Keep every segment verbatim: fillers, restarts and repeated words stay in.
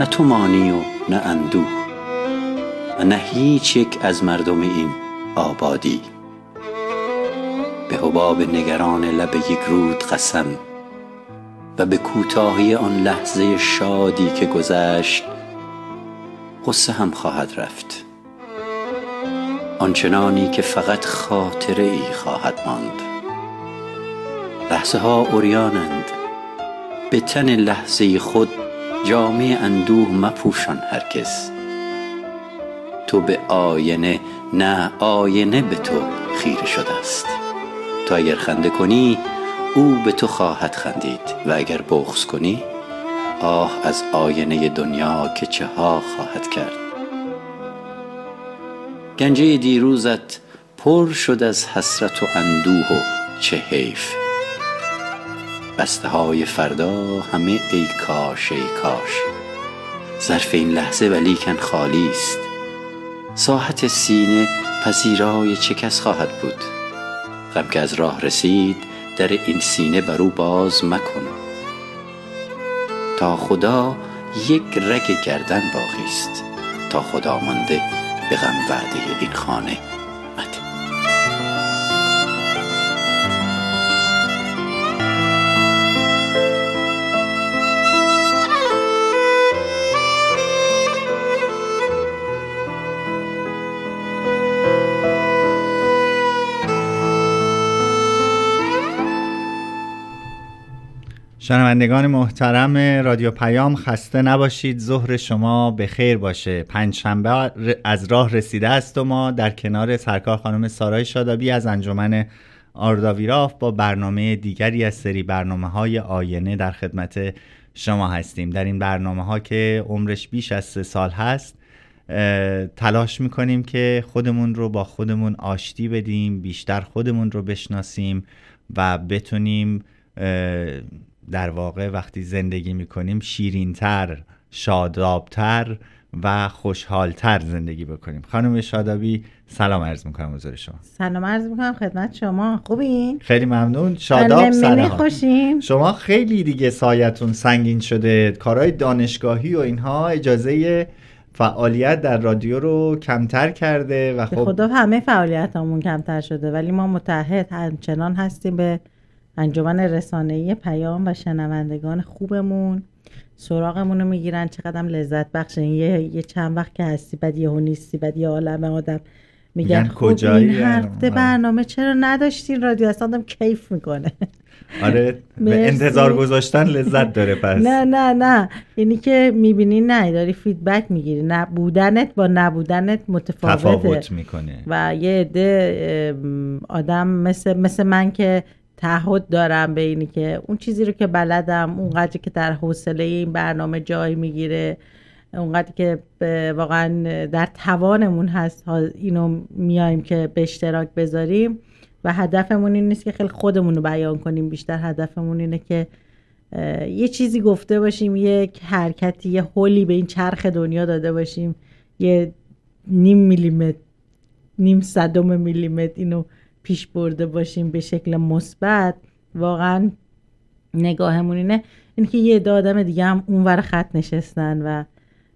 نه تو مانی و نه اندوه و نه هیچ یک از مردم این آبادی. به حباب نگران لب یک رود قسم و به کوتاهی آن لحظه شادی که گذشت غصه هم خواهد رفت، آنچنانی که فقط خاطره ای خواهد ماند. لحظه ها عریانند، به تن لحظه خود جامه اندوه مپوشان هرگز. تو به آینه، نه آینه به تو خیره شده است. تو اگر خنده کنی او به تو خواهد خندید و اگر بغض کنی آه از آینه دنیا که چه ها خواهد کرد. گنجه دیروزت پر شد از حسرت و اندوه و چه حیف. بسته های فردا همه ای کاش ای کاش. ظرف این لحظه ولیکن خالی است. ساحت سینه پذیرای چه کس خواهد بود؟ غم که از راه رسید در این سینه برو باز مکن. تا خدا یک رگ گردن باقی است، تا خدا مانده به غم وعده این خانه مده. شنوندگان محترم رادیو پیام، خسته نباشید، ظهر شما به خیر باشه. پنجشنبه از راه رسیده است و ما در کنار سرکار خانم سارای شادابی از انجمن آرداویراف با برنامه دیگری از سری برنامه‌های آینه در خدمت شما هستیم. در این برنامه‌ها که عمرش بیش از سه سال هست تلاش می‌کنیم که خودمون رو با خودمون آشتی بدیم، بیشتر خودمون رو بشناسیم و بتونیم در واقع وقتی زندگی میکنیم شیرین‌تر، شادابتر و خوشحالتر زندگی بکنیم. خانم شادابی سلام عرض میکنم حضور شما. سلام عرض میکنم خدمت شما. خوبین؟ خیلی ممنون. شاداب سلام. خوشین؟ شما خیلی دیگه سایتون سنگین شده، کارهای دانشگاهی و اینها اجازه فعالیت در رادیو رو کمتر کرده و خب خدا همه فعالیتامون کمتر شده، ولی ما متحد همچنان هستیم به انجمن رسانه‌ای پیام و شنوندگان خوبمون سراغمون رو میگیرن. چقدر لذت بخشه. یه یه چند وقت که هستی بعد یهو نیستی، بعد یه عالمه آدم میگن خب این هفته برنامه چرا نداشتین رادیو؟ اصلا آدم کیف میکنه. آره به انتظار گذاشتن لذت داره. پس نه نه نه یعنی که میبینی نه داری فیدبک میگیری، نه بودنت با نبودنت متفاوته، تفاوت میکنه. و یه عده آدم مثل مثل من که تعهد دارم به اینی که اون چیزی رو که بلدم، اونقدر که در حوصله این برنامه جای میگیره، اونقدر که واقعا در توانمون هست اینو میایم که به اشتراک بذاریم و هدفمون این نیست که خیلی خودمون رو بیان کنیم، بیشتر هدفمون اینه که یه چیزی گفته باشیم، یک حرکتی، یه هولی به این چرخ دنیا داده باشیم، یه نیم میلیمتر، نیم صدم میلیمتر اینو پیش برده باشیم به شکل مثبت. واقعا نگاهمون اینه این که یه عده آدم دیگه هم اونور خط نشستن و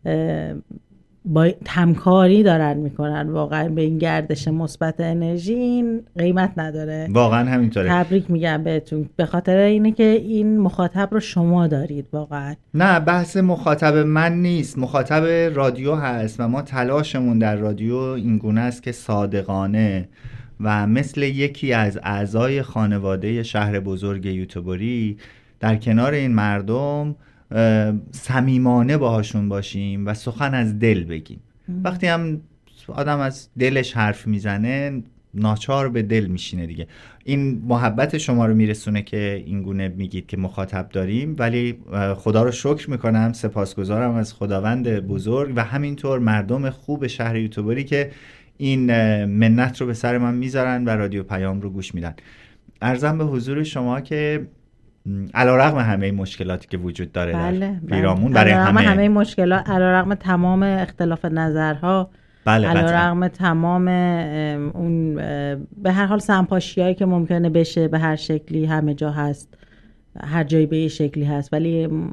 با همکاری دارن میکنن واقعا به این گردش مثبت انرژی. این قیمت نداره، واقعا همینطوره. تبریک میگم بهتون به خاطر اینه که این مخاطب رو شما دارید. واقعا نه بحث مخاطب من نیست، مخاطب رادیو هست و ما تلاشمون در رادیو این گونه است که صادقانه و مثل یکی از اعضای خانواده شهر بزرگ یوتیوبری در کنار این مردم صمیمانه باهاشون باشیم و سخن از دل بگیم. وقتی هم آدم از دلش حرف میزنه ناچار به دل میشینه دیگه. این محبت شما رو میرسونه که این گونه میگید که مخاطب داریم، ولی خدا رو شکر میکنم، سپاسگزارم از خداوند بزرگ و همینطور مردم خوب شهر یوتیوبری که این منت رو به سر من میذارن و رادیو پیام رو گوش میدن. عرضم به حضور شما که علیرغم همه مشکلاتی که وجود داره بله، در پیرامون، برای علیرغم همه همه مشکلات، علیرغم تمام اختلاف نظرها، بله علیرغم تمام اون به هر حال سمپاشیایی که ممکنه بشه به هر شکلی همه جا هست، هر جایی به یه شکلی هست، ولی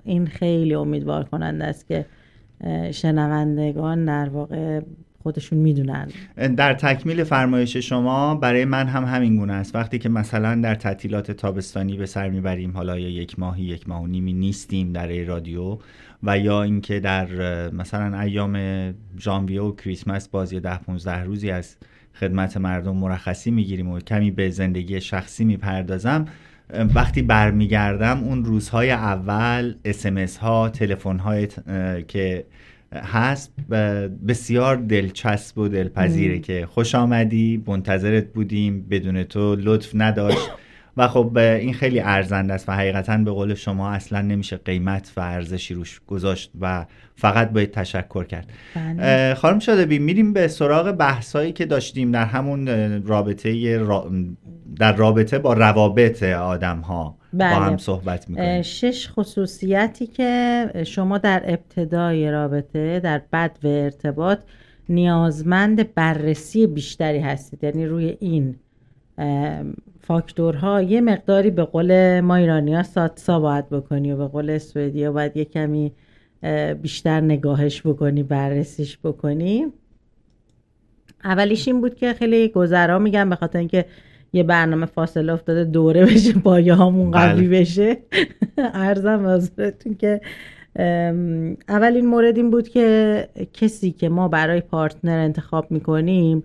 این خیلی امیدوار کننده است که شنوندگان در واقع خودشون میدونن. در تکمیل فرمایش شما برای من هم همین گونه است. وقتی که مثلا در تعطیلات تابستانی به سر میبریم، حالا یا یک ماهی یک ماه و نیمی نیستیم در رادیو، و یا اینکه در مثلا ایام ژانویه و کریسمس باز یه ده پونزده روزی از خدمت مردم مرخصی میگیریم و کمی به زندگی شخصی میپردازم، وقتی برمیگردم اون روزهای اول اس ام اس ها، تلفن های که هست بسیار دلچسب و دلپذیره که خوش آمدی، منتظرت بودیم، بدون تو لطف نداشت و خب این خیلی ارزنده است و حقیقتا به قول شما اصلا نمیشه قیمت و ارزشی روش گذاشت و فقط باید تشکر کرد. خانم شادبی، میریم به سراغ بحثایی که داشتیم در همون رابطه را... در رابطه با روابط آدم ها. بله. با هم صحبت میکنیم. شش خصوصیتی که شما در ابتدای رابطه، در بدو ارتباط نیازمند بررسی بیشتری هستید. یعنی روی این فاکتورها یه مقداری به قول ما ایرانی‌ها ساتسا باید بکنی و به قول سوئدی‌ها باید یه کمی بیشتر نگاهش بکنی، بررسیش بکنی. اولیش این بود که خیلی گذرا میگم به خاطر اینکه یه برنامه فاصله افتاده دوره بشه، پایه هامون قوی بشه. عرضم حضورتون که اولین مورد این بود که کسی که ما برای پارتنر انتخاب میکنیم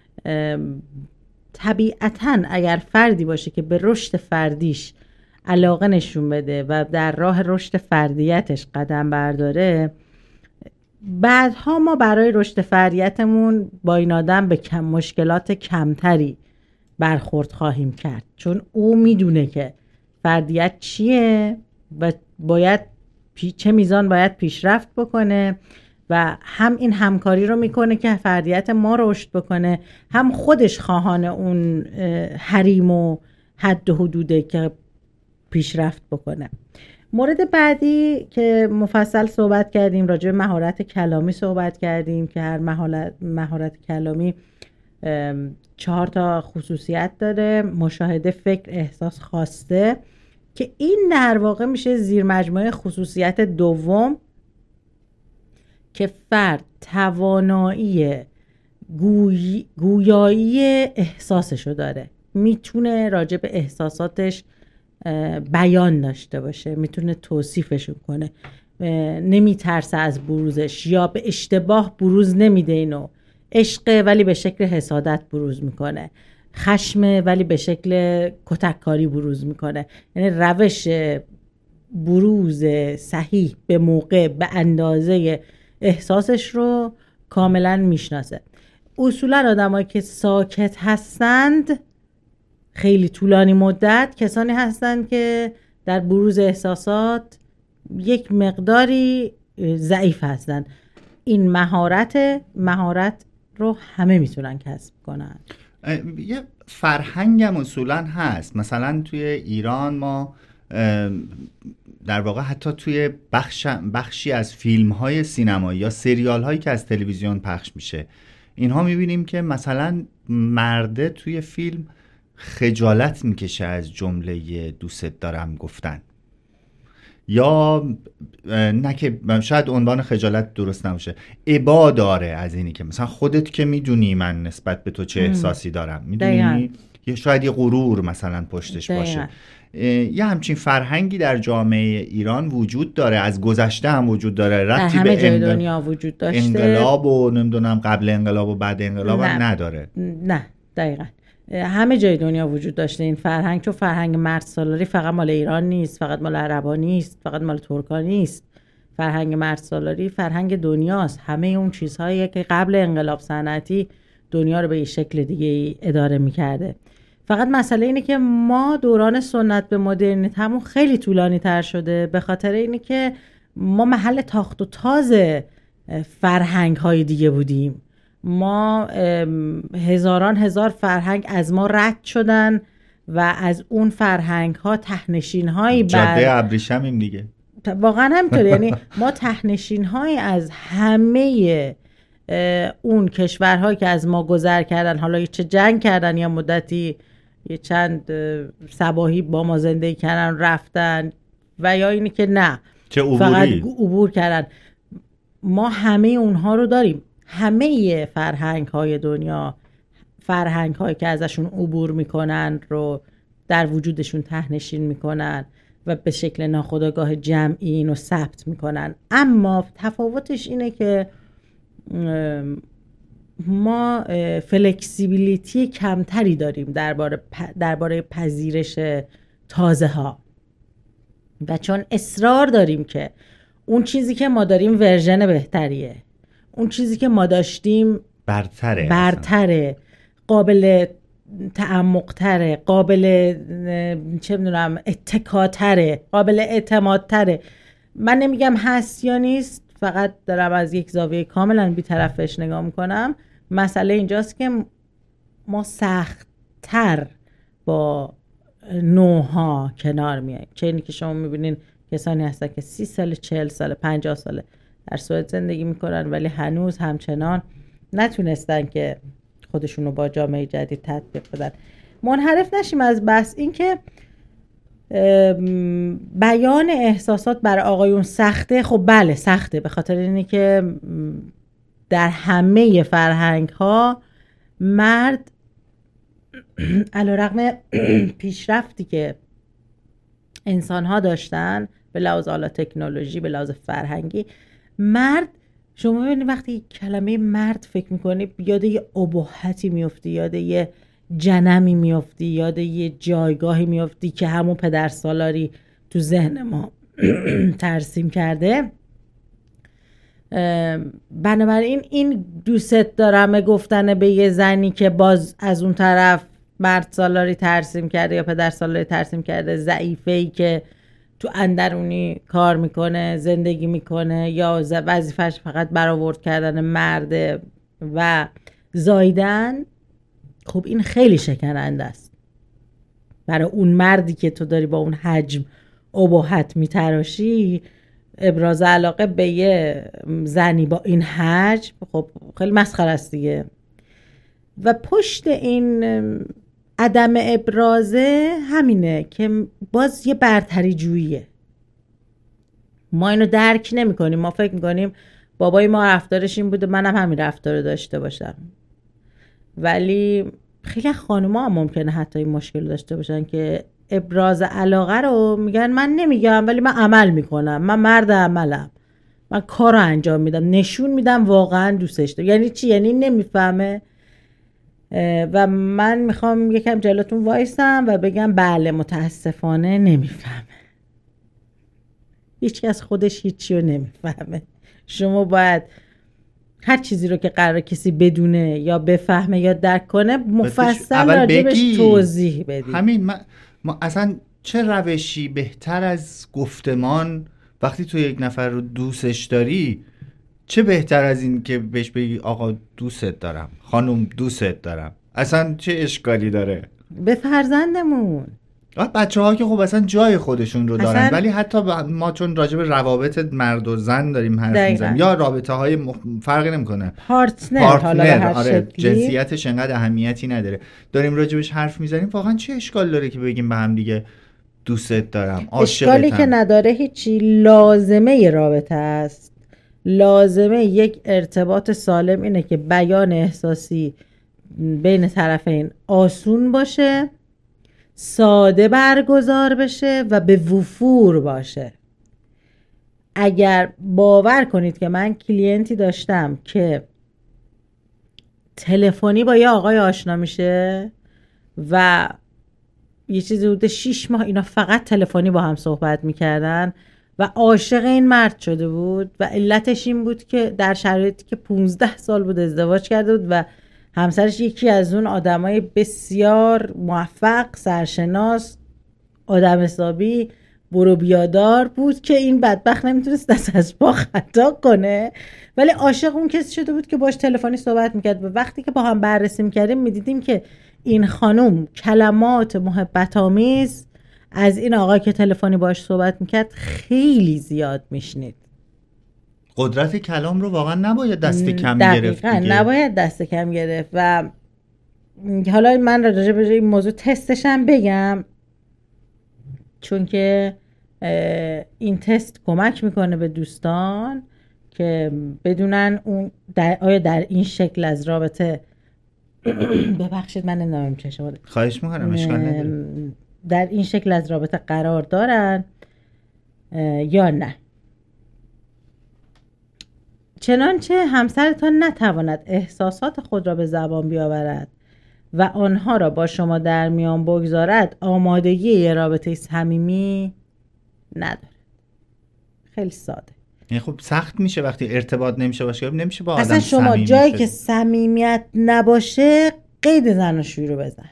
طبیعتاً اگر فردی باشه که به رشد فردیش علاقه نشون بده و در راه رشد فردیتش قدم برداره، بعدها ما برای رشد فردیتمون با این آدم به کم مشکلات کمتری برخورد خواهیم کرد، چون او میدونه که فردیت چیه و باید چه میزان باید پیشرفت بکنه و هم این همکاری رو میکنه که فردیت ما رشد بکنه، هم خودش خواهان اون حریم و حد و حدوده که پیشرفت بکنه. مورد بعدی که مفصل صحبت کردیم راجع به مهارت کلامی صحبت کردیم که هر مهارت کلامی چهار تا خصوصیت داره: مشاهده، فکر، احساس، خواسته، که این در واقع میشه زیر مجموعه خصوصیت دوم که فرد توانایی گوی... گویایی احساسشو داره، میتونه راجع به احساساتش بیان داشته باشه، میتونه توصیفشون کنه، نمیترسه از بروزش یا به اشتباه بروز نمیده. اینو عشقه ولی به شکل حسادت بروز میکنه، خشمه ولی به شکل کتککاری بروز میکنه. یعنی روش بروز صحیح به موقع به اندازه احساسش رو کاملا میشناسه. اصولا آدمایی که ساکت هستند خیلی طولانی مدت کسانی هستند که در بروز احساسات یک مقداری ضعیف هستند. این مهارت مهارت رو همه میتونن کسب کنن. یه فرهنگم اصولا هست. مثلا توی ایران ما در واقع حتی توی بخش بخشی از فیلم های سینمایی یا سریال هایی که از تلویزیون پخش میشه، اینها میبینیم که مثلا مرده توی فیلم خجالت میکشه از جمله دوست دارم گفتن، یا نه که شاید عنوان خجالت درست نباشه، ابا داره از اینی که مثلا خودت که میدونی من نسبت به تو چه احساسی دارم، میدونی، یا شاید یه غرور مثلا پشتش دقیقا. باشه. یه همچین فرهنگی در جامعه ایران وجود داره، از گذشته هم وجود داره، ربطی همه به جای انقل... دنیا وجود داشته. انقلاب و نمیدونم قبل انقلاب و بعد انقلاب هم نداره. نه دقیقاً همه جای دنیا وجود داشته این فرهنگ، چون فرهنگ مرد سالاری فقط مال ایران نیست، فقط مال عربا نیست، فقط مال ترکا نیست. فرهنگ مرد سالاری فرهنگ دنیاست. همه اون چیزهایی که قبل انقلاب صنعتی دنیا رو به این شکل دیگه اداره می‌کرده. فقط مسئله اینه که ما دوران سنت به مدرنیت همون خیلی طولانی تر شده، به خاطر اینه که ما محل تاخت و تاز فرهنگ های دیگه بودیم. ما هزاران هزار فرهنگ از ما رد شدن و از اون فرهنگ ها تهنشین هایی جاده ابریشمیم دیگه، واقعا همینطوره. یعنی ما تهنشین هایی از همه اون کشورهایی که از ما گذر کردن، حالا چه جنگ کردن یا مدتی یه چند سباهی با ما زندگی کردن رفتن، و یا اینی که نه چه عبوری. فقط عبور کردن. ما همه اونها رو داریم. همه فرهنگ های دنیا، فرهنگ هایی که ازشون عبور میکنن رو در وجودشون تهنشین میکنن و به شکل ناخودآگاه جمعی اینو ثبت میکنن. اما تفاوتش اینه که ما فلکسیبیلیتی کمتری داریم درباره درباره پذیرش تازه ها، و چون اصرار داریم که اون چیزی که ما داریم ورژن بهتریه، اون چیزی که ما داشتیم برتره برتره قابل تعمق‌تره، قابل چه میدونم اتکاتره، قابل اعتمادتره. من نمیگم هست یا نیست، فقط دارم از یک زاویه کاملا بی‌طرفش نگاه میکنم. مسئله اینجاست که ما سخت‌تر با نوها کنار میاییم. چه اینی که شما میبینین کسانی هستن که سی سال، چهل سال، پنجاه سال در سوئد زندگی میکنن ولی هنوز همچنان نتونستن که خودشونو با جامعه جدید تطبیق بدن. منحرف نشیم از بحث. این که بیان احساسات برای آقایون سخته، خب بله سخته، به خاطر اینه که در همه فرهنگ ها مرد علیرغم پیشرفتی که انسان ها داشتن به لحاظ حالا تکنولوژی، به لحاظ فرهنگی، مرد، شما ببینید وقتی کلمه مرد فکر میکنی یاد یه ابهتی میفتی، یاد یه جنمی میفتی، یاد یه جایگاهی میفتی که همون پدر سالاری تو ذهن ما ترسیم کرده. بنابراین این دوست دارم گفتن به یه زنی که باز از اون طرف مرد سالاری ترسیم کرده یا پدر سالاری ترسیم کرده، ضعیفه‌ای که تو اندرونی کار میکنه، زندگی میکنه یا وظیفش فقط برآورد کردن مرده و زایدن، خب این خیلی شکننده است برای اون مردی که تو داری با اون حجم ابهت میتراشی. ابراز علاقه به یه زنی با این حجم خب خیلی مسخره است دیگه. و پشت این عدم ابرازه همینه که باز یه برتری جوییه. ما اینو درک نمی کنیم. ما فکر میکنیم بابای ما رفتارش این بوده، منم همین رفتار رو داشته باشم. ولی خیلی خانوما هم ممکنه حتی این مشکل داشته باشن که ابراز علاقه رو میگن من نمیگم ولی من عمل میکنم، من مرد عملم، من کار رو انجام میدم، نشون میدم واقعا دوستش دارم. یعنی چی؟ یعنی نمیفهمه و من میخوام یکم جلوتون وایسم و بگم بله متاسفانه نمیفهمه. هیچ کس خودش هیچی رو نمیفهمه. شما باید هر چیزی رو که قرار کسی بدونه یا بفهمه یا درک کنه مفصل راجبش توضیح بدی. همین ما, ما اصلا چه روشی بهتر از گفتمان وقتی تو یک نفر رو دوستش داری، چه بهتر از این که بهش بگی آقا دوستت دارم، خانم دوستت دارم. اصلا چه اشکالی داره؟ به فرزندمون بچه ها که خب اصلا جای خودشون رو دارن اصلا... ولی حتی ما چون راجع به روابط مرد و زن داریم حرف میزنیم یا رابطه های مخ... فرقی نمیکنه، پارتنر, پارتنر حالا به هر آره شکلی، جنسیتش انقدر اهمیتی نداره، داریم راجبش حرف میزنیم، واقعا چه اشکال داره که بگیم به هم دیگه دوستت دارم، عاشقتم؟ اشکالی که نداره هیچی. لازمه رابطه است، لازمه یک ارتباط سالم اینه که بیان احساسی بین طرفین آسون باشه، ساده برگزار بشه و به وفور باشه. اگر باور کنید که من کلینتی داشتم که تلفنی با یه آقای آشنا میشه و یه چیزی بوده شیش ماه اینا فقط تلفنی با هم صحبت میکردن و عاشق این مرد شده بود و علتش این بود که در شرایطی که پونزده سال بود ازدواج کرده بود و همسرش یکی از اون آدمای بسیار موفق، سرشناس، آدم حسابی، برو بیادار بود که این بدبخت نمیتونست دست از پا خطا کنه، ولی عاشق اون کسی شده بود که باش تلفنی صحبت میکرد. و وقتی که با هم بررسی میکردیم میدیدیم که این خانم کلمات محبت آمیز از این آقای که تلفنی باش صحبت میکرد خیلی زیاد میشنید. قدرت کلام رو واقعا نباید دست کم گرفت دیگه. نباید دست کم گرفت. و حالا من راجع به این موضوع تستشم بگم، چون که این تست کمک میکنه به دوستان که بدونن اون در آیا در این شکل از رابطه ببخشید من نمیدونم چه شما خواهش میکنم اشکال نداره، در این شکل از رابطه قرار دارن یا نه. چنانچه همسرتان نتواند احساسات خود را به زبان بیاورد و آنها را با شما در میان بگذارد، آمادگی یه رابطه صمیمی نداره. خیلی ساده. یعنی خب سخت میشه وقتی ارتباط نمیشه باشه، نمیشه با آدم اصلا شما جایی که صمیمیت نباشه قید زناشویی رو بزن.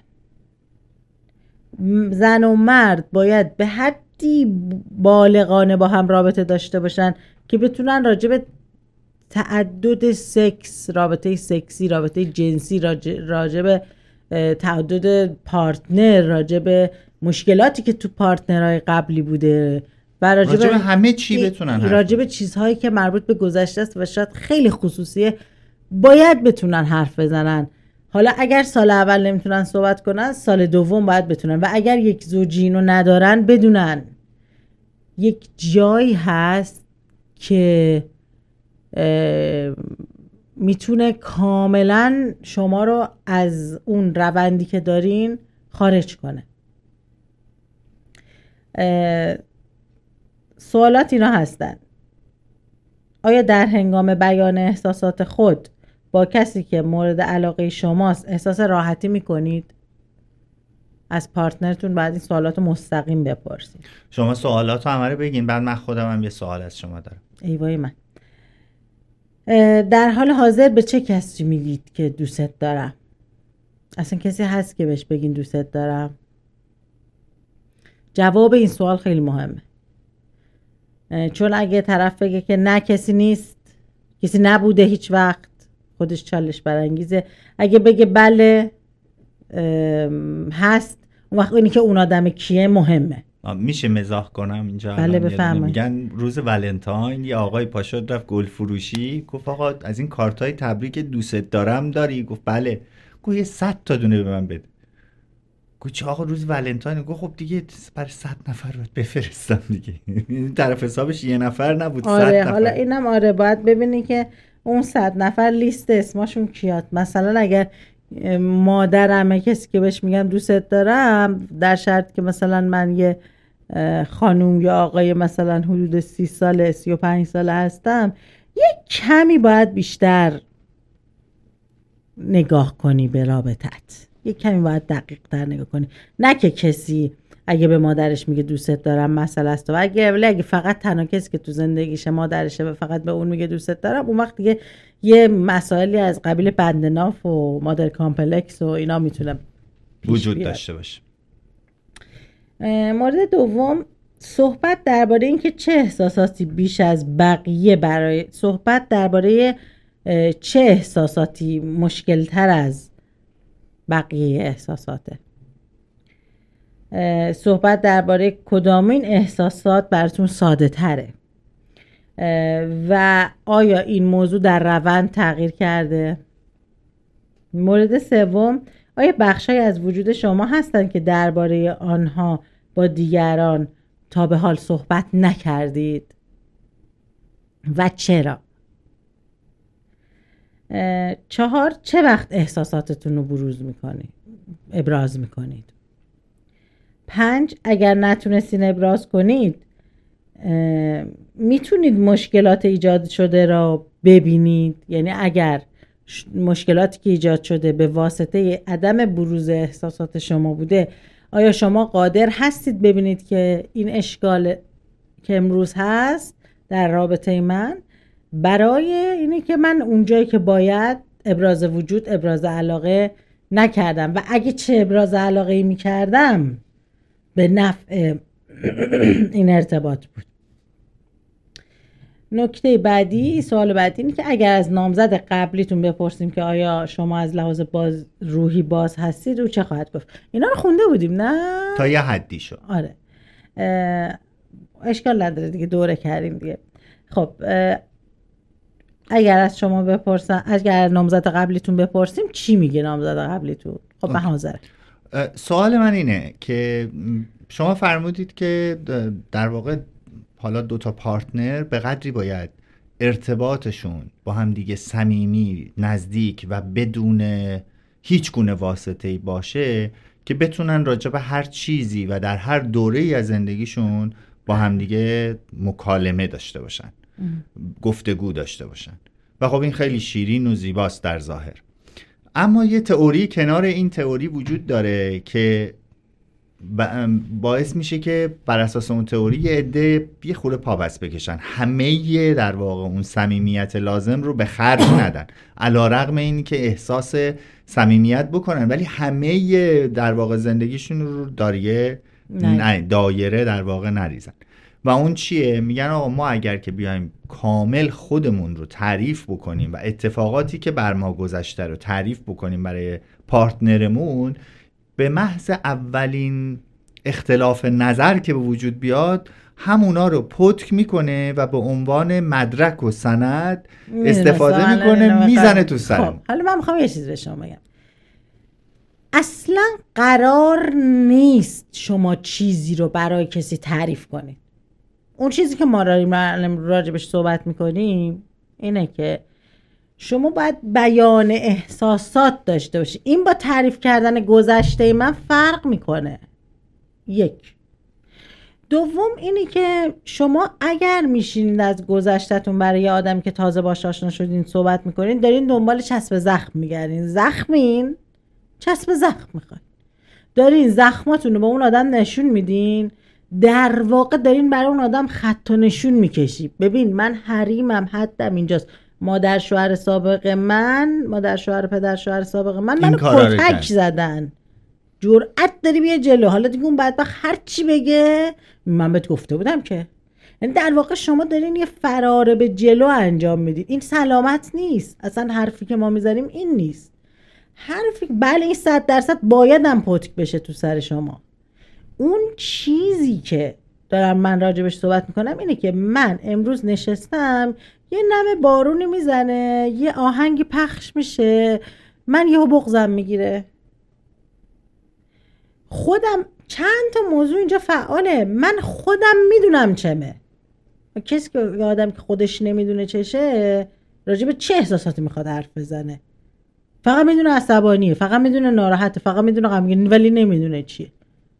زن و مرد باید به حدی بالغانه با هم رابطه داشته باشن که بتونن راجع به تعدد سکس، رابطه سکسی، رابطه جنسی، راجع به تعدد پارتنر، راجع به مشکلاتی که تو پارتنرهای قبلی بوده و راجع به همه چی بتونن، راجع به چیزهایی که مربوط به گذشته است و شاید خیلی خصوصیه باید بتونن حرف بزنن. حالا اگر سال اول نمیتونن صحبت کنن، سال دوم باید بتونن. و اگر یک زوجینو ندارن بدونن یک جایی هست که میتونه کاملا شما رو از اون روندی که دارین خارج کنه. سوالات اینا هستن: آیا در هنگام بیان احساسات خود با کسی که مورد علاقه شماست احساس راحتی میکنید؟ از پارتنرتون بعد این سوالات رو مستقیم بپرسید. شما سوالات رو همه رو بگین، بعد من خودم هم یه سوال از شما دارم. ایوای من. در حال حاضر به چه کسی میگید که دوست دارم؟ اصلا کسی هست که بهش بگین دوست دارم؟ جواب این سوال خیلی مهمه، چون اگه طرف بگه که نه کسی نیست، کسی نبوده هیچ وقت، خودش چالش برانگیزه. اگه بگه بله هست، اون وقت اینی که اون آدم کیه مهمه. میشه مزاح کنم اینجا؟ بله بفرمایید. میگن روز ولنتاین یه آقای پاشد رفت گل فروشی، گفت آقا از این کارتای تبریک دوست دارم داری؟ گفت بله. گفت یه صد تا دونه به من بده. گفت چه آقا روز ولنتاین؟ گفت خب دیگه برای صد نفر رو بفرستم دیگه. این طرف حسابش یه نفر نبود، صد آره نفر. حالا اینم آره باید ببینی که اون صد نفر لیست اسمشون کیات. مثلا اگر مادرمه کسی که بهش میگم دوست دارم، در شرط که مثلا من یه خانوم یا آقای مثلا حدود سی ساله سی و پنج ساله هستم، یه کمی باید بیشتر نگاه کنی به رابطت، یه کمی باید دقیق تر نگاه کنی. نه که کسی اگه به مادرش میگه دوست دارم مسئله است، و اگه ولی اگه فقط تنها کسی که تو زندگیشه مادرشه و فقط به اون میگه دوست دارم، اون وقت دیگه یه مسائلی از قبیل بندناف و مادر کامپلکس و اینا میتونه وجود داشته باشه. مورد دوم، صحبت درباره این که چه احساساتی بیش از بقیه برای صحبت درباره چه احساساتی مشکل تر از بقیه احساساته. صحبت درباره کدامین احساسات براتون ساده تره و آیا این موضوع در روند تغییر کرده. مورد سوم، آیا بخشای از وجود شما هستن که درباره آنها با دیگران تا به حال صحبت نکردید و چرا؟ چهار، چه وقت احساساتتون رو بروز میکنید، ابراز میکنید؟ پنج، اگر نتونستین ابراز کنید میتونید مشکلات ایجاد شده را ببینید. یعنی اگر مشکلاتی که ایجاد شده به واسطه عدم بروز احساسات شما بوده، آیا شما قادر هستید ببینید که این اشکال که امروز هست در رابطه من برای اینه که من اونجایی که باید ابراز وجود، ابراز علاقه نکردم و اگه چه ابراز علاقه می کردم به نفع این ارتباط بود. نکته بعدی، سوال بعدی اینه که اگر از نامزد قبلیتون بپرسیم که آیا شما از لحاظ باز روحی باز هستید، او چه خواهد گفت؟ اینا رو خونده بودیم نه؟ تا یه حدی شد. آره اشکال نداره دیگه، دوره کردیم دیگه. خب اگر از شما بپرسن، اگر نامزد قبلیتون بپرسیم چی میگه نامزد قبلیتون؟ خب من حاضرم. سوال من اینه که شما فرمودید که در واقع حالا دو تا پارتنر به قدری باید ارتباطشون با هم دیگه صمیمی، نزدیک و بدون هیچ گونه واسطه‌ای باشه که بتونن راجع به هر چیزی و در هر دوره‌ای از زندگیشون با هم دیگه مکالمه داشته باشن، گفتگو داشته باشن. و خب این خیلی شیرین و زیباست در ظاهر. اما یه تئوری کنار این تئوری وجود داره که باعث میشه که بر اساس اون تئوری یه عده یه خورده پا بس بکشن، همه در واقع اون صمیمیت لازم رو به خرج ندن، علیرغم این که احساس صمیمیت بکنن، ولی همه در واقع زندگیشون رو داریه نه دایره در واقع نریزن. و اون چیه؟ میگن آقا ما اگر که بیایم کامل خودمون رو تعریف بکنیم و اتفاقاتی که بر ما گذشته رو تعریف بکنیم برای پارتنرمون، به محض اولین اختلاف نظر که به وجود بیاد همونا رو پتک میکنه و به عنوان مدرک و سند استفاده میکنه، میزنه تو سرم. خب حالا من میخوام یه چیز به شما بگم. اصلا قرار نیست شما چیزی رو برای کسی تعریف کنید. اون چیزی که ما راجبش صحبت میکنیم اینه که شما باید بیان احساسات داشته باشی. این با تعریف کردن گذشته من فرق میکنه. یک. دوم اینی که شما اگر میشینید از گذشته‌تون برای یه آدمی که تازه باهاش آشنا شدین صحبت میکنین، دارین دنبال چسب زخم میگردین. زخمین، چسب زخم میخواین. دارین زخماتون رو به اون آدم نشون میدین، در واقع دارین برای اون آدم خط و نشون میکشی. ببین من حریمم، حدم اینجاست. مادر شوهر سابق من، مادر شوهر پدر شوهر سابق من منو کتک زدن. جرأت داری بیا جلو. حالا دیگه اون بدبخت هر چی بگه من بهت گفته بودم که. یعنی در واقع شما دارین یه فرار به جلو انجام میدید. این سلامت نیست. اصلا حرفی که ما میزنیم این نیست. حرفی بله این صد درصد باید هم پتک بشه تو سر شما. اون چیزی که دارم من راجبش صحبت میکنم اینه که من امروز نشستم، یه نم بارونی میزنه، یه آهنگی پخش میشه، من یهو بغضم میگیره. خودم چند تا موضوع اینجا فعاله، من خودم میدونم چمه. کسی که یه آدم که خودش نمیدونه چشه راجب چه احساساتی میخواد حرف بزنه؟ فقط میدونه عصبانیه، فقط میدونه ناراحته، فقط میدونه غمگینه، ولی نمیدونه چیه.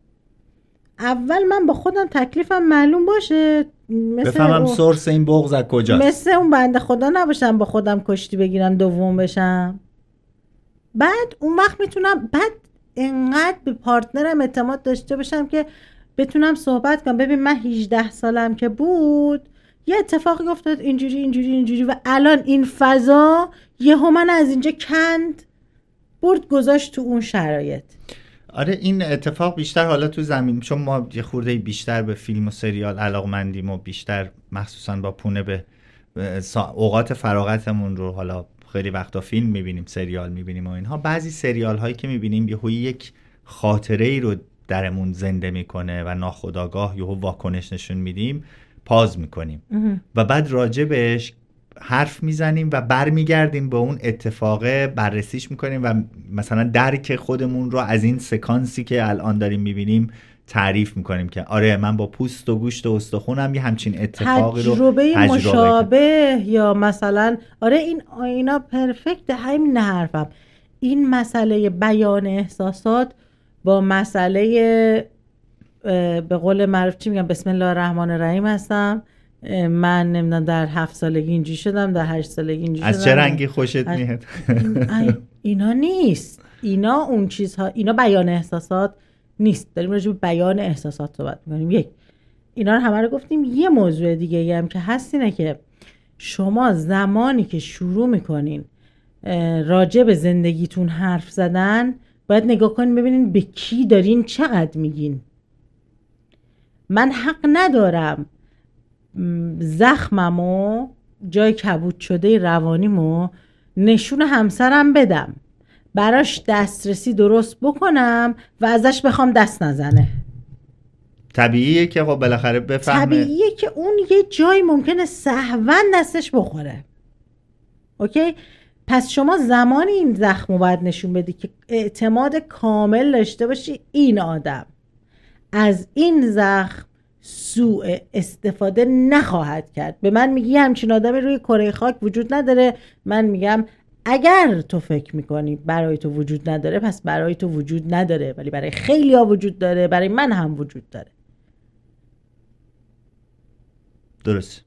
اول من با خودم تکلیفم معلوم باشه، بفهمم سورس این بغض از کجاست. مثل اون بنده خدا نباشم با خودم کشتی بگیرم دوم بشم. بعد اون وقت میتونم بعد انقدر به پارتنرم اعتماد داشته باشم که بتونم صحبت کنم. ببین من هجده سالم که بود یه اتفاقی افتاد اینجوری اینجوری اینجوری و الان این فضا یهو من از اینجا کند برد گذاشت تو اون شرایط. آره این اتفاق بیشتر حالا تو زمین، چون ما یه خورده بیشتر به فیلم و سریال علاقمندیم و بیشتر مخصوصا با پونه به اوقات فراغتمون رو حالا خیلی وقتا فیلم میبینیم، سریال میبینیم و اینها. بعضی سریال هایی که میبینیم یهو یک خاطره ای رو درمون زنده میکنه و ناخودآگاه یهو واکنش نشون میدیم، پاز میکنیم و بعد راجبش حرف میزنیم و برمیگردیم به اون اتفاق، بررسیش میکنیم و مثلا درک خودمون رو از این سکانسی که الان داریم میبینیم تعریف میکنیم که آره من با پوست و گوشت و استخونم یه همچین اتفاقی رو تجربه مشابه یا مثلا آره این اینا پرفکت. همین حرفم این مسئله بیان احساسات با مسئله به قول معروف چی میگم، بسم الله الرحمن الرحیم هستم. من نمیدونم در هفت سالگی اینجوری شدم، در هشت سالگی اینجوری شدم. از چه رنگی خوشت میاد؟ اینا نیست. اینا اون چیزها، اینا بیان احساسات نیست. داریم راجع به بیان احساسات صحبت میکنیم. یک، اینا رو همه رو گفتیم. یه موضوع دیگه هم که هست اینه که شما زمانی که شروع میکنین راجع به زندگیتون حرف زدن باید نگاه کنین ببینین به کی دارین چقدر میگین. من حق ندارم زخممو، جای کبود شده روانیمو نشون همسرم بدم، براش دسترسی درست بکنم و ازش بخوام دست نزنه. طبیعیه که خب بالاخره بفهمه. طبیعیه که اون یه جایی ممکنه سهواً دستش بخوره. اوکی؟ پس شما زمانی این زخم رو باید نشون بدی که اعتماد کامل داشته باشی این آدم از این زخم سوء استفاده نخواهد کرد. به من میگی همچین آدمی روی کره خاک وجود نداره، من میگم اگر تو فکر میکنی برای تو وجود نداره پس برای تو وجود نداره، ولی برای خیلی ها وجود داره، برای من هم وجود داره. درست.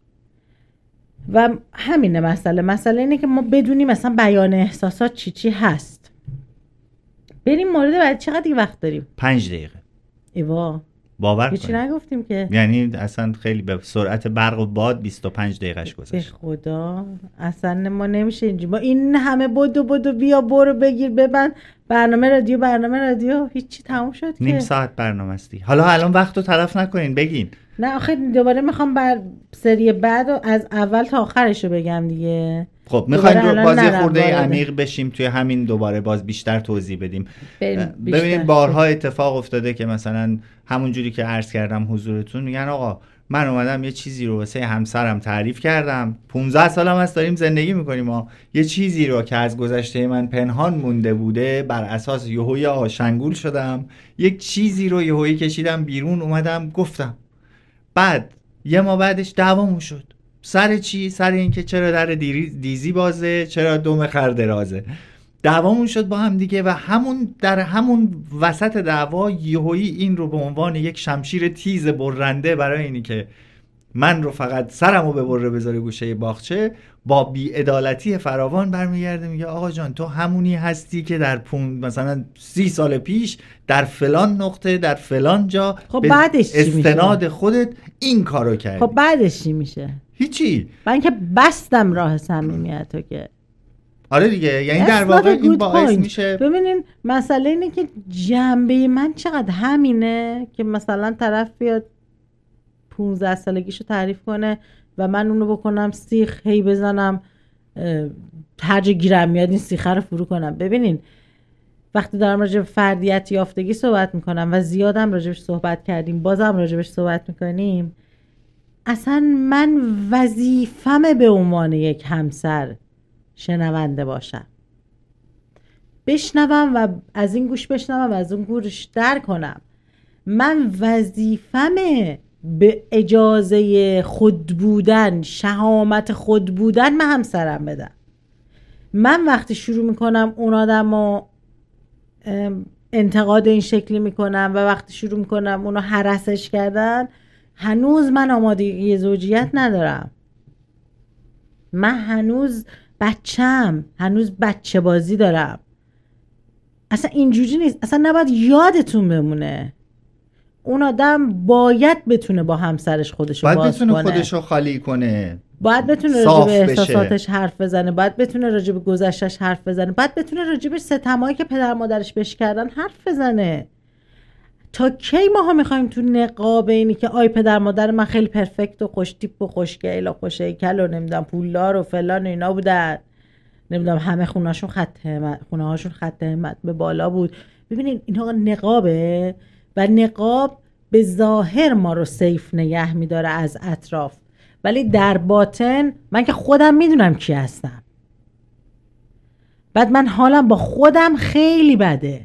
و همینه مسئله مسئله اینه که ما بدونیم مثلا بیان احساسات چی چی هست. بریم مورد بعد. چقدر دیگه وقت داریم؟ پنج دقیقه. ایوا باور کنید چی نگفتیم که، یعنی اصلا خیلی به سرعت برق و باد بیست و پنج دقیقش گذشت. به خدا اصلا ما نمیشه اینجوری، ما این همه بدو بدو بیا برو بگیر ببند برنامه رادیو برنامه رادیو هیچی تموم شد که نیم ساعت برنامه استی. حالا الان وقتو تلف نکنین بگین. نه آخه دوباره میخوام بر سری بعد و از اول تا آخرش رو بگم دیگه. خب میخوایم بازی خورده عمیق بشیم توی همین، دوباره باز بیشتر توضیح بدیم. ببینید بارها اتفاق افتاده که مثلا همون جوری که عرض کردم حضورتون، میگن آقا من اومدم یه چیزی رو واسه همسرم تعریف کردم، پونزده سالم هست داریم زندگی میکنیم، ما یه چیزی رو که از گذشته من پنهان مونده بوده بر اساس یهویی آشنگول شدم، یک چیزی رو یهویی کشیدم بیرون اومدم گفتم، بعد یه ما بعدش دعوامون شد. سر چی؟ سر این که چرا در دیزی بازه، چرا دم خر درازه. دعوامون شد با هم دیگه و همون در همون وسط دعوا یهویی این رو به عنوان یک شمشیر تیز برنده برای اینی که من رو فقط سرمو به بره بذاره گوشه باغچه، با بی‌عدالتی فراوان برمیگرده میگه آقا جان تو همونی هستی که در پون مثلا سی سال پیش در فلان نقطه در فلان جا خب بعدش استناد خودت این کارو کردی. خب بعدش چی میشه؟ هیچی. من که بستم راه صمیمیتو که. آره دیگه، یعنی در واقع این باعث میشه. ببینین مسئله اینه که جنبه من چقدر همینه که مثلا طرف بیاد پونزده سالگیشو تعریف کنه و من اونو بکنم سیخ هی بزنم هر جا گیرم میاد این سیخه رو فرو کنم. ببینین وقتی دارم راجع به فردیت یافتگی صحبت میکنم و زیادم راجبش صحبت کردیم بازم راجبش صحبت میکنیم، اصلا من وظیفمه به عنوان یک همسر شنونده باشم، بشنوم و از این گوش بشنوم و از اون گوش در کنم. من وظیفمه به اجازه خود بودن، شهامت خود بودن من همسرم بدم. من وقتی شروع میکنم اون آدم رو انتقاد این شکلی میکنم و وقتی شروع میکنم اونو هرسش کردن، هنوز من آمادگی زوجیت ندارم. من هنوز بچم، هنوز بچه بازی دارم. اصلا اینجوری نیست. اصلا نباید یادتون بمونه اون آدم باید بتونه با همسرش خودشو باز کنه، باید بتونه خودشو خالی کنه، باید بتونه راجع به احساساتش حرف بزنه، باید بتونه راجع به گذشتش حرف بزنه، باید بتونه راجع به ستمایی که پدر مادرش بهش کردن حرف بزنه. تا کی ماها میخوایم تو نقاب اینی که آی پدر مادر من خیلی پرفکت و خوش تیپ و خوشگل و خوش هیکل و نمیدونم پولدار و فلان و اینا بودن، نمیدونم همه خونهاشون خط همت خونه هاشون خط همت به بالا بود. ببینید اینها نقابه و نقاب به ظاهر ما رو سیف نگه میداره از اطراف، ولی در باطن من که خودم میدونم کی هستم. بعد من حالم با خودم خیلی بده.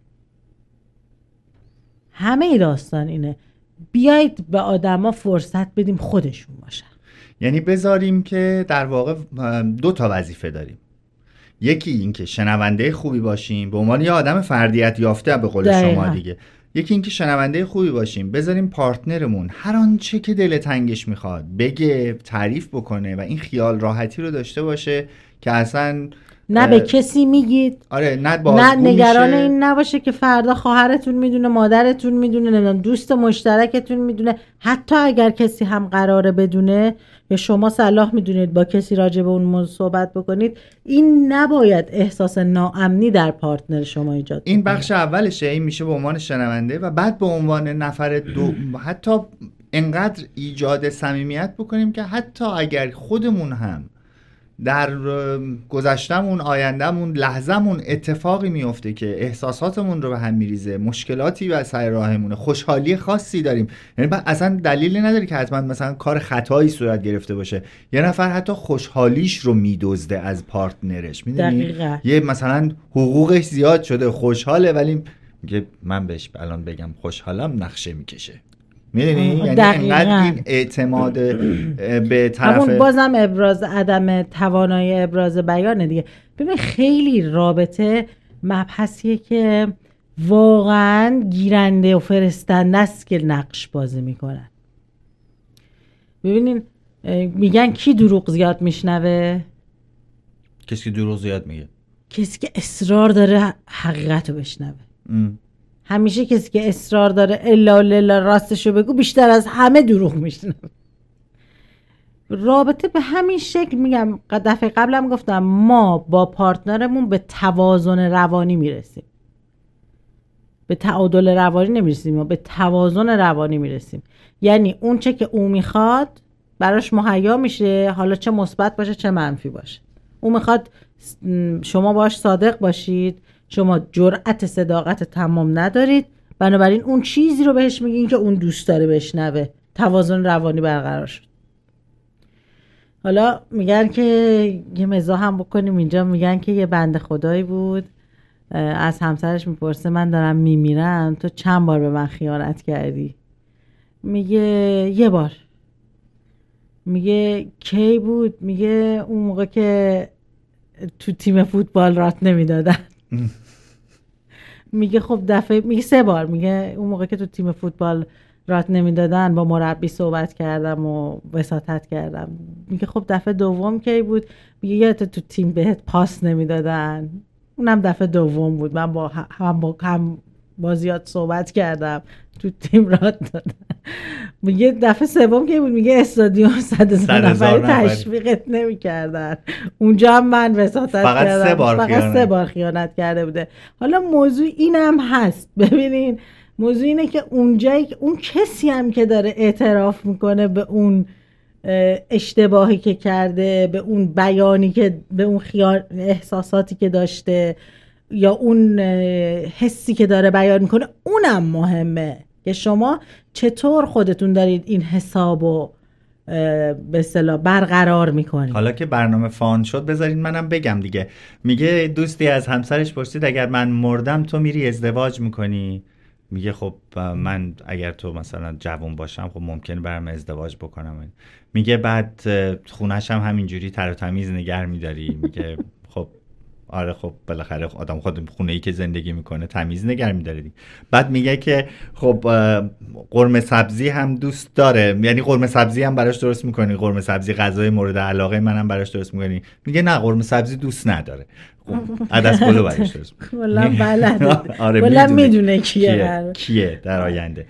همه داستان اینه، بیایید به آدما فرصت بدیم خودشون باشن. یعنی بذاریم که در واقع دو تا وظیفه داریم. یکی این که شنونده خوبی باشیم به عنوان یه آدم فردیت یافته به قول شما دیگه. یکی این که شنونده خوبی باشیم، بذاریم پارتنرمون هر آنچه که دل تنگش میخواد بگه، تعریف بکنه و این خیال راحتی رو داشته باشه که اصلا نه به کسی میگید، آره نه نه نگران این نباشه که فردا خواهرتون میدونه، مادرتون میدونه، نمیدونم دوست مشترکتون میدونه، حتی اگر کسی هم قراره بدونه یا شما صلاح میدونید با کسی راجع به اون موضوع صحبت بکنید، این نباید احساس ناامنی در پارتنر شما ایجاد کنه. این بخش اولشه، این میشه به عنوان شنونده و بعد به عنوان نفر دو حتی انقدر ایجاد صمیمیت بکنیم که حتی اگر خودمون هم در گذشتمون، آیندهمون، لحظهمون اتفاقی میفته که احساساتمون رو به هم میریزه، مشکلاتی و سر راهمونه، خوشحالی خاصی داریم. یعنی اصلا دلیلی نداره که حتما مثلا کار خطایی صورت گرفته باشه. یه نفر حتی خوشحالیش رو میدزده از پارتنرش، میدونی؟ یه مثلا حقوقش زیاد شده، خوشحاله، ولی میگه من بهش الان بگم خوشحالم نقشه میکشه. میدونی؟ یعنی اینقدر این اعتماد به طرف همون بازم ابراز عدم توانایی ابراز بیانه دیگه. ببین خیلی رابطه مبحثیه که واقعا گیرنده و فرستنده است که نقش بازی میکنن. ببینین میگن کی دروغ زیاد میشنوه؟ کسی که دروغ زیاد میگه، کسی که اصرار داره حقیقت رو بشنوه. ام. همیشه کسی که اصرار داره الا للا راستشو بگو بیشتر از همه دروغ میشنوه. رابطه به همین شکل، میگم دفعه قبلم گفتم، ما با پارتنرمون به توازن روانی میرسیم، به تعادل روانی نمیرسیم، ما به توازن روانی میرسیم. یعنی اون چه که اون میخواد براش مهیا میشه، حالا چه مثبت باشه چه منفی باشه. اون میخواد شما باش صادق باشید، شما جرأت صداقت تمام ندارید، بنابراین اون چیزی رو بهش میگین که اون دوست داره بشنوه. توازن روانی برقرار شد. حالا میگن که یه مزاح هم بکنیم اینجا، میگن که یه بنده خدایی بود از همسرش میپرسه من دارم میمیرم تو چند بار به من خیانت کردی؟ میگه یه بار. میگه کی بود؟ میگه اون موقع که تو تیم فوتبال رات نمیدادن. میگه خب دفعه، میگه سه بار. میگه اون موقع که تو تیم فوتبال رات نمیدادن با مربی صحبت کردم و وساطت کردم. میگه خب دفعه دوم کی بود؟ میگه یادت تو تیم بهت پاس نمیدادن؟ اونم دفعه دوم بود. من با هم با هم با زیاد صحبت کردم تو تیم رات دادن. میگه دفعه سوم کی بود؟ میگه استادیوم صد نفری تشویقت نمیکردن، اونجا هم من وساطت فقط کردم. سه بار فقط خیانت. سه بار خیانت کرده بوده. حالا موضوع اینم هست، ببینین موضوع اینه که اونجایی که اون کسی هم که داره اعتراف میکنه به اون اشتباهی که کرده، به اون بیانی که، به اون خیال احساساتی که داشته، یا اون حسی که داره بیان میکنه، اونم مهمه که شما چطور خودتون دارید این حسابو به اصطلاح برقرار میکنید. حالا که برنامه فان شد بذارید منم بگم دیگه. میگه دوستی از همسرش پرسید اگر من مردم تو میری ازدواج میکنی؟ میگه خب من اگر تو مثلا جوان باشم خب ممکنه برام ازدواج بکنم. میگه بعد خونش هم همینجوری تر و تمیز نگه میداری؟ میگه خب آره خب بالاخره آدم خود خونه‌ای که زندگی میکنه تمیز نگه میداره دیگه. بعد میگه که خب قرمه سبزی هم دوست داره، یعنی قرمه سبزی هم براش درست میکنی؟ قرمه سبزی غذای مورد علاقه منم براش درست میکنی؟ میگه نه قرمه سبزی دوست نداره. عدس پلو براش درست کلا بلده. آره کلا میدونه کیه کیه در آینده.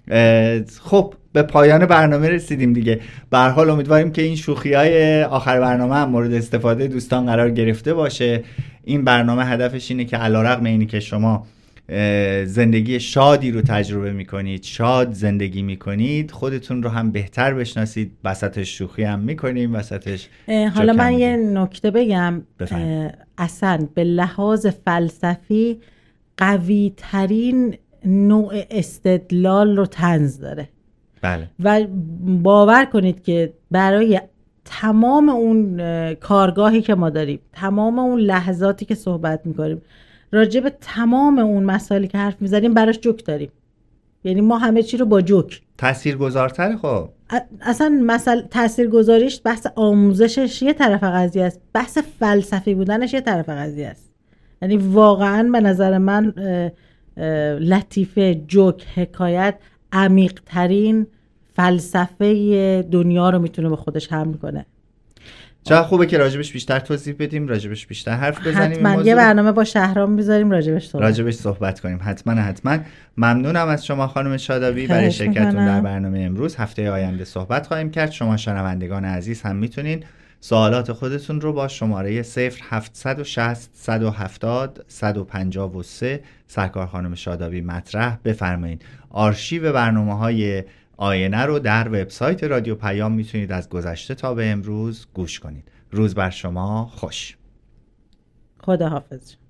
خب به پایان برنامه رسیدیم دیگه. به هر حال امیدواریم که این شوخی‌های آخر برنامه هم مورد استفاده دوستان قرار گرفته باشه. این برنامه هدفش اینه که علیرغم اینی که شما زندگی شادی رو تجربه میکنید، شاد زندگی میکنید، خودتون رو هم بهتر بشناسید. وسطش شوخی هم میکنیم، وسطش حالا من یه نکته بگم. اصلا به لحاظ فلسفی قوی ترین نوع استدلال رو طنز داره. بله. و باور کنید که برای تمام اون کارگاهی که ما داریم، تمام اون لحظاتی که صحبت میکنیم، راجع به تمام اون مسائلی که حرف میزنیم براش جوک داریم. یعنی ما همه چی رو با جوک. تاثیرگذارتره. خب اصلا مثلا تاثیرگذاریش بحث آموزشش یه طرف قضیه است، بحث فلسفی بودنش یه طرف قضیه است. یعنی واقعا به نظر من لطیفه، جوک، حکایت عمیق ترین فلسفه دنیا رو میتونه به خودش حمل کنه. چه خوبه که راجبش بیشتر توضیح بدیم، راجبش بیشتر حرف بزنیم. حتما یه برنامه با شهرام بذاریم راجبش صحبت راجبش صحبت کنیم. حتما حتما. ممنونم از شما خانم شادابی برای شرکتتون در برنامه امروز. هفته آینده صحبت خواهیم کرد. شما شنوندگان عزیز هم میتونین سوالات خودتون رو با شماره صفر هفتصد و شصت صد و هفتاد صد و پنجاه و سه سرکار خانم شادابی مطرح بفرمایید. آرشیو برنامه‌های آینه رو در وبسایت رادیو پیام میتونید از گذشته تا به امروز گوش کنید. روز بر شما خوش. خدا حافظ.